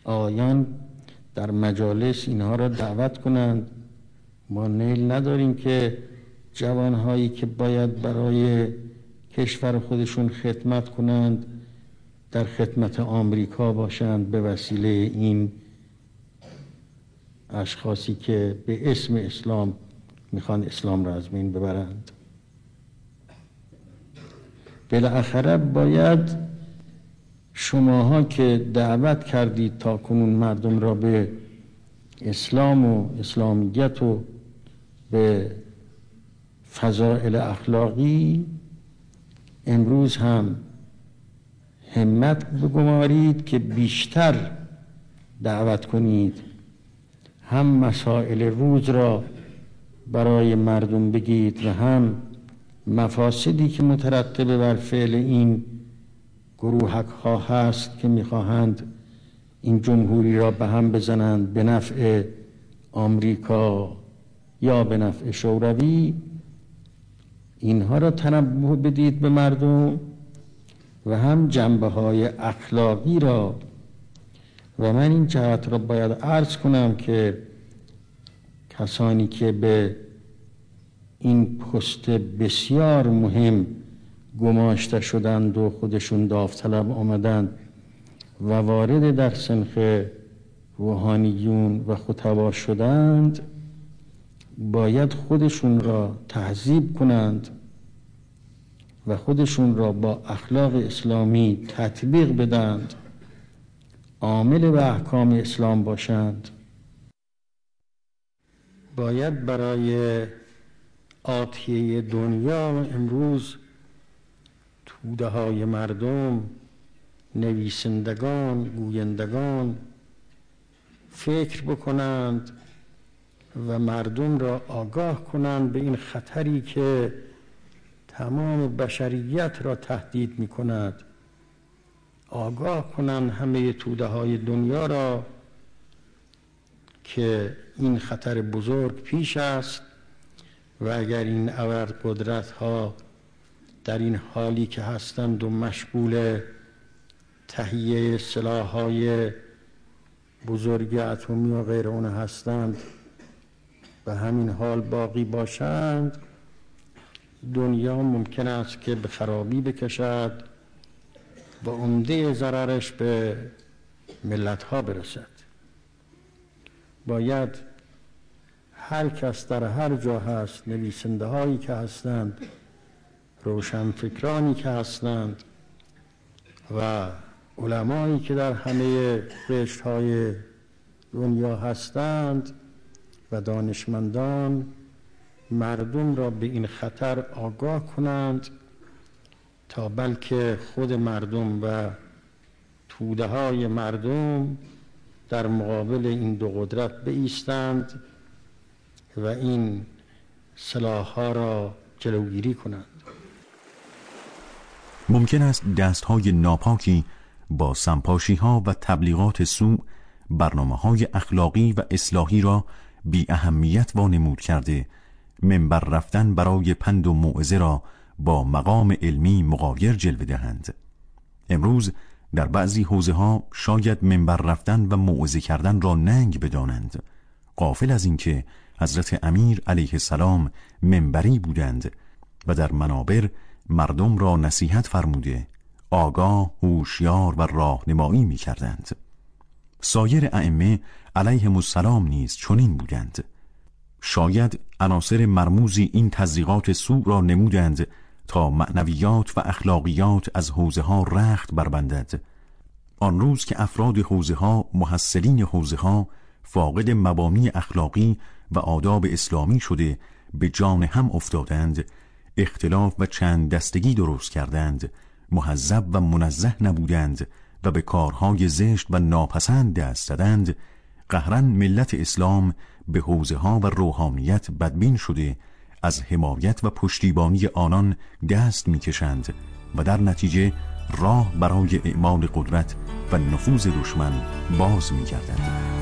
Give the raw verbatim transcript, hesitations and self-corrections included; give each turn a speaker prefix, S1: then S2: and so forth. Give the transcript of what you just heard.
S1: آقایان در مجالس اینها را دعوت کنند. ما نیل نداریم که جوانهایی که باید برای کشور خودشون خدمت کنند در خدمت آمریکا باشند به وسیله این اشخاصی که به اسم اسلام میخوان اسلام را از بین ببرند. بالاخره باید شماها که دعوت کردید تا کنون مردم را به اسلام و اسلامیت و به فضائل اخلاقی، امروز هم همت بگمارید که بیشتر دعوت کنید، هم مسائل روز را برای مردم بگید و هم مفاسدی که مترتب بر فعل این گروهک ها هست که میخواهند این جمهوری را به هم بزنند به نفع آمریکا یا به نفع شوروی، اینها را تنبه بدید به مردم و هم جنبه های اخلاقی را. و من این جهت را باید عرض کنم که کسانی که به این پست بسیار مهم گماشته شدند و خودشون داوطلب آمدند و وارد در سنخ روحانیون و خطبا شدند، باید خودشون را تهذیب کنند و خودشون را با اخلاق اسلامی تطبیق بدند، عامل به احکام اسلام باشند. باید برای آتیه دنیا امروز توده های مردم، نویسندگان، گویندگان فکر بکنند و مردم را آگاه کنند به این خطری که تمام بشریت را تهدید می کند. آگاه کنند همه توده های دنیا را که این خطر بزرگ پیش است و اگر این ابرقدرت ها در این حالی که هستند و مشغول تهیه سلاح‌های بزرگ اتمی و غیر اون هستند و همین حال باقی باشند، دنیا ممکن است که به خرابی بکشد و عمده ضررش به ملت‌ها برسد. باید هر کس در هر جا هست، نویسنده هایی که هستند، روشنفکرانی که هستند و علمایی که در همه قشرهای دنیا هستند و دانشمندان، مردم را به این خطر آگاه کنند تا بلکه خود مردم و توده های مردم در مقابل این دو قدرت بایستند و این سلاح‌ها را جلوگیری کنند.
S2: ممکن است دست‌های ناپاکی با سمپاشی‌ها و تبلیغات سوء برنامه‌های اخلاقی و اصلاحی را بی اهمیت وانمود کرده، منبر رفتن برای پند و موعظه را با مقام علمی مغایر جلوه دهند. امروز در بعضی حوزه‌ها شاید منبر رفتن و موعظه کردن را ننگ بدانند، غافل از اینکه حضرت امیر علیه السلام منبری بودند و در منابر مردم را نصیحت فرموده، آگاه، هوشیار و راهنمایی می‌کردند. سایر ائمه علیهم السلام نیز چنین بودند. شاید عناصر مرموزی این تزریقات سوء را نمودند تا معنویات و اخلاقیات از حوزه ها رخت بربندد. آن روز که افراد حوزه ها، محصلین حوزه ها، فاقد مبانی اخلاقی و آداب اسلامی شده به جان هم افتادند، اختلاف و چند دستگی درست کردند، مهذب و منزه نبودند و به کارهای زشت و ناپسند دست زدند، قهراً ملت اسلام به حوزه ها و روحانیت بدبین شده از حمایت و پشتیبانی آنان دست میکشند و در نتیجه راه برای اعمال قدرت و نفوذ دشمن باز می‌گردد.